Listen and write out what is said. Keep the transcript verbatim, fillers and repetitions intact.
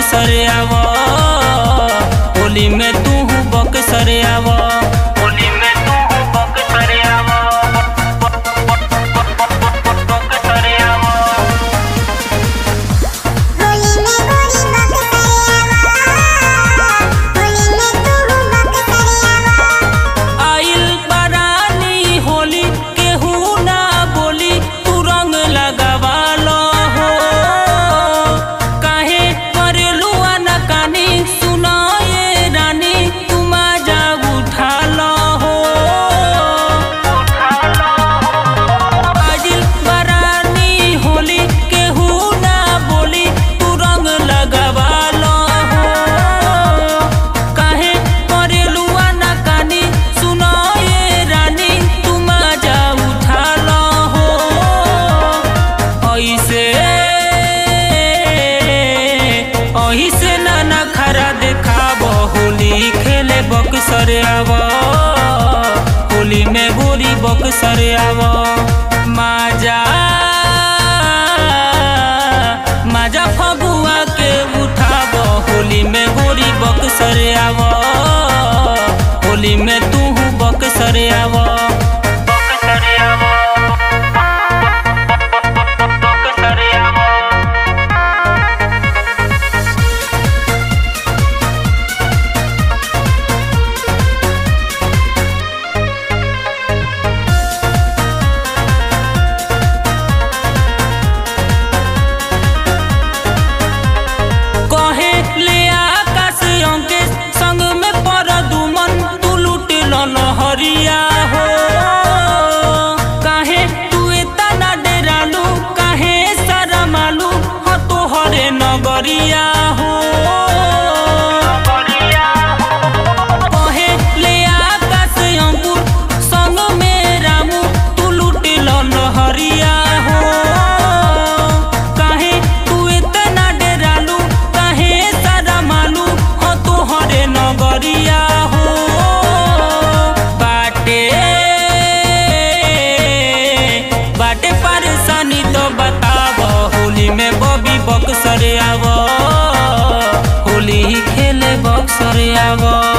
बक्सर आव, होली में तू बक्सर आव, होली में तू बक्सर आव, बक्सर आव। आइल बरानी होली केहू ना बोली, तू रंग लगावा लो हो, काहे करेलू आनाकानी, सुना ये रानी तू मजा उठा लो हो। आइल बरानी होली केहू ना बोली, तू रंग लगावा लो हो, काहे करेलू आनाकानी, सुना ये रानी तू मजा उठा लो हो। ऐसे ऐसे ना नखरा देखाब, होली खेले बक्सर आव, होली में गोरी बक्सर आव। मजा मजा फगुआ के उठाब, होली में गोरी बक्सर आव, होली में तू बक्सर आव, बक्सर आव, बक्सर आव। कहे ले आकाश अंकेश संग में पर दुमन, तू लूट लो लहरिया हो, काहे तू इतना डेरालू, काहे शरमालू, हो तोहरे नगरिया हो। कहे ले आकाश अंकुर संग में रामू, तू लूट लो लहरिया हो, काहे तू इतना डेरालू, काहे शरमालू, हो तोहरे नगरिया हो। बाटे बाटे परेशानी तो बताव, होली में बबी बक्सर आव, होली खेले बक्सर आव।